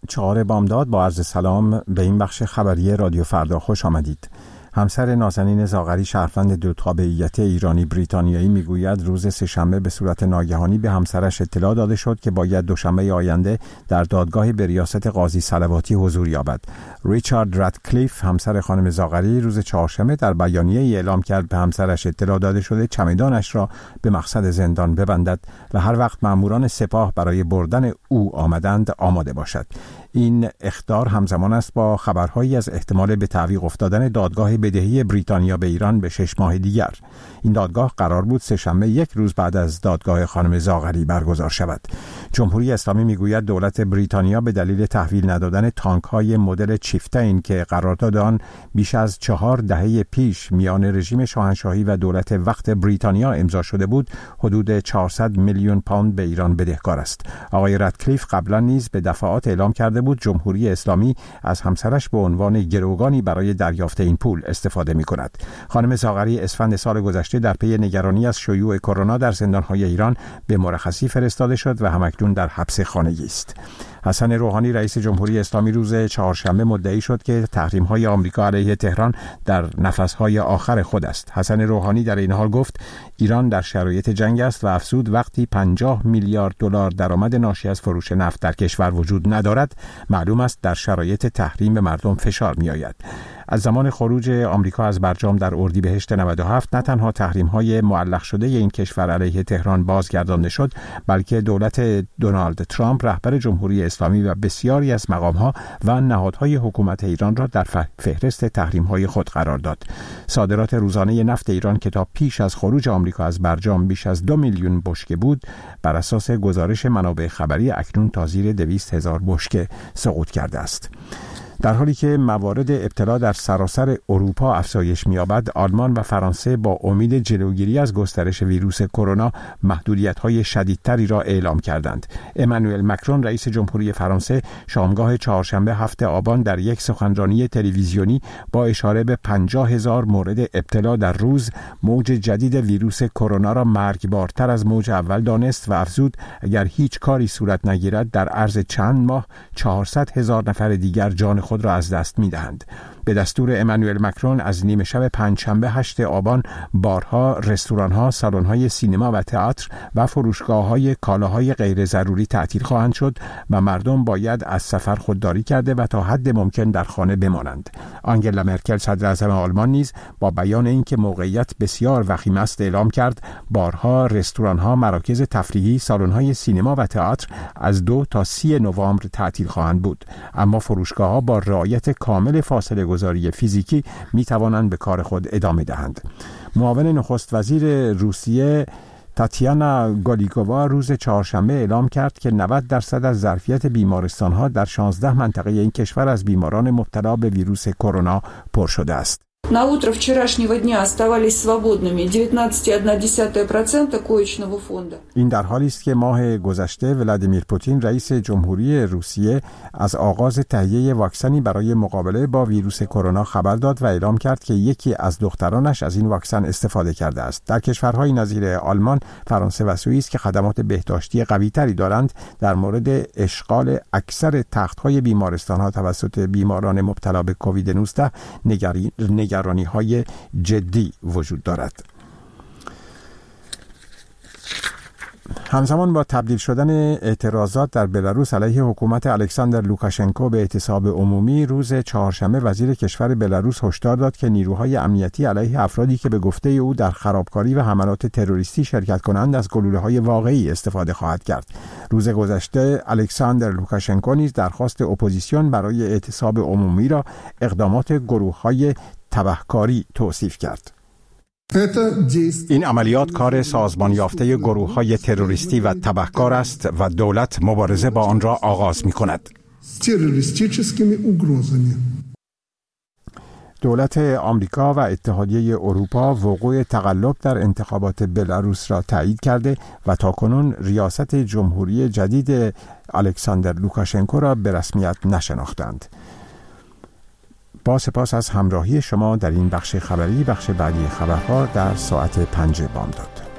4 بامداد با عرض سلام به این بخش خبری رادیو فردا خوش آمدید. همسر نازنین زاغری شهروند دو تابعیت ایرانی بریتانیایی میگوید روز سه‌شنبه به صورت ناگهانی به همسرش اطلاع داده شد که باید دوشنبه آینده در دادگاهی به ریاست قاضی صلواتی حضور یابد. ریچارد رادکلیف همسر خانم زاغری روز چهارشنبه در بیانیه‌ای اعلام کرد به همسرش اطلاع داده شده چمدانش را به مقصد زندان ببندد و هر وقت مأموران سپاه برای بردن او آمدند آماده باشد. این اخطار همزمان است با خبرهایی از احتمال به تعویق افتادن دادگاه بدهی بریتانیا به ایران به 6 ماه دیگر. این دادگاه قرار بود سه‌شنبه 1 روز بعد از دادگاه خانم زاغری برگزار شود. جمهوری اسلامی میگوید دولت بریتانیا به دلیل تحویل ندادن تانک‌های مدل چیفتین که قرارداد آن بیش از 4 دهه پیش میان رژیم شاهنشاهی و دولت وقت بریتانیا امضا شده بود، حدود 400 میلیون پوند به ایران بدهکار است. آقای رادکلیف قبلا نیز به دفعات اعلام کرده بود جمهوری اسلامی از همسرش به عنوان گروگانی برای دریافت این پول استفاده می کند. خانم زاغری اسفند سال گذشته در پی نگرانی از شیوع کرونا در زندان‌های ایران به مرخصی فرستاده شد و همکنون در حبس خانگی است. حسن روحانی رئیس جمهوری اسلامی روز چهارشنبه مدعی شد که تحریم‌های آمریکا علیه تهران در نفس‌های آخر خود است. حسن روحانی در این حال گفت ایران در شرایط جنگ است و افزود وقتی 50 میلیارد دلار درآمد ناشی از فروش نفت در کشور وجود ندارد، معلوم است در شرایط تحریم به مردم فشار می‌آید. از زمان خروج آمریکا از برجام در اردیبهشت 97 نه تنها تحریم‌های معلق شده این کشور علیه تهران بازگردانده شد، بلکه دولت دونالد ترامپ رهبر جمهوری اسلامی و بسیاری از مقام‌ها و نهادهای حکومت ایران را در فهرست تحریم‌های خود قرار داد. صادرات روزانه نفت ایران که تا پیش از خروج آمریکا از برجام بیش از 2 میلیون بشکه بود، بر اساس گزارش منابع خبری اکنون تا زیر 200,000 بشکه سقوط کرده است. در حالی که موارد ابتلا در سراسر اروپا افزایش می‌یابد، آلمان و فرانسه با امید جلوگیری از گسترش ویروس کرونا محدودیت‌های شدیدتری را اعلام کردند. امانوئل مکرون رئیس جمهوری فرانسه شامگاه چهارشنبه 7 آبان در یک سخنرانی تلویزیونی با اشاره به 50,000 مورد ابتلا در روز موج جدید ویروس کرونا را مرگبارتر از موج اول دانست و افزود اگر هیچ کاری صورت نگیرد در عرض چند ماه 400,000 نفر دیگر جان خود را از دست می‌دهند. به دستور امانوئل مکرون از نیمه شب پنجشنبه 8 آبان بارها، رستوران‌ها، سالن‌های سینما و تئاتر و فروشگاه‌های کالاهای غیر ضروری تعطیل خواهند شد و مردم باید از سفر خودداری کرده و تا حد ممکن در خانه بمانند. آنگلا مرکل صدر اعظم آلمان نیز با بیان اینکه موقعیت بسیار وخیم است اعلام کرد بارها، رستوران‌ها، مراکز تفریحی، سالن‌های سینما و تئاتر از 2 تا 30 نوامبر تعطیل خواهند بود، اما فروشگاه‌ها با رعایت کامل فاصله گذاری فیزیکی می توانند به کار خود ادامه دهند. معاون نخست وزیر روسیه تاتیانا گالیگووا روز چهارشنبه اعلام کرد که 90% از ظرفیت بیمارستان‌ها در 16 منطقه این کشور از بیماران مبتلا به ویروس کرونا پر شده است. На утро вчерашнего дня оставались свободными 19,1% коечного фонда. این در حالی است که ماه گذشته ولادیمیر پوتین رئیس جمهوری روسیه از آغاز تهیه واکسنی برای مقابله با ویروس کرونا خبر داد و اعلام کرد که یکی از دخترانش از این واکسن استفاده کرده است. در کشورهای نظیر آلمان، فرانسه و سوئیس که خدمات بهداشتی قوی‌تری دارند، در مورد اشغال اکثر تخت‌های بیمارستان‌ها توسط بیماران مبتلا به کووید 19 نگرانی‌های جدی وجود دارد. همزمان با تبدیل شدن اعتراضات در بلاروس علیه حکومت الکساندر لوکاشنکو به اعتصاب عمومی، روز چهارشنبه وزیر کشور بلاروس هشدار داد که نیروهای امنیتی علیه افرادی که به گفته او در خرابکاری و حملات تروریستی شرکت کنند از گلوله‌های واقعی استفاده خواهد کرد. روز گذشته الکساندر لوکاشنکو نیز درخواست اپوزیسیون برای اعتصاب عمومی را اقدامات گروه‌های تبهکاری توصیف کرد. این عملیات کار سازمان یافته گروه‌های تروریستی و تبهکار است و دولت مبارزه با آن را آغاز می‌کند. دولت آمریکا و اتحادیه اروپا وقوع تقلب در انتخابات بلاروس را تایید کرده و تاکنون ریاست جمهوری جدید الکساندر لوکاشنکو را به رسمیت نشناختند. با سپاس از همراهی شما در این بخش خبری. بخش بعدی خبرها در ساعت 5 بامداد.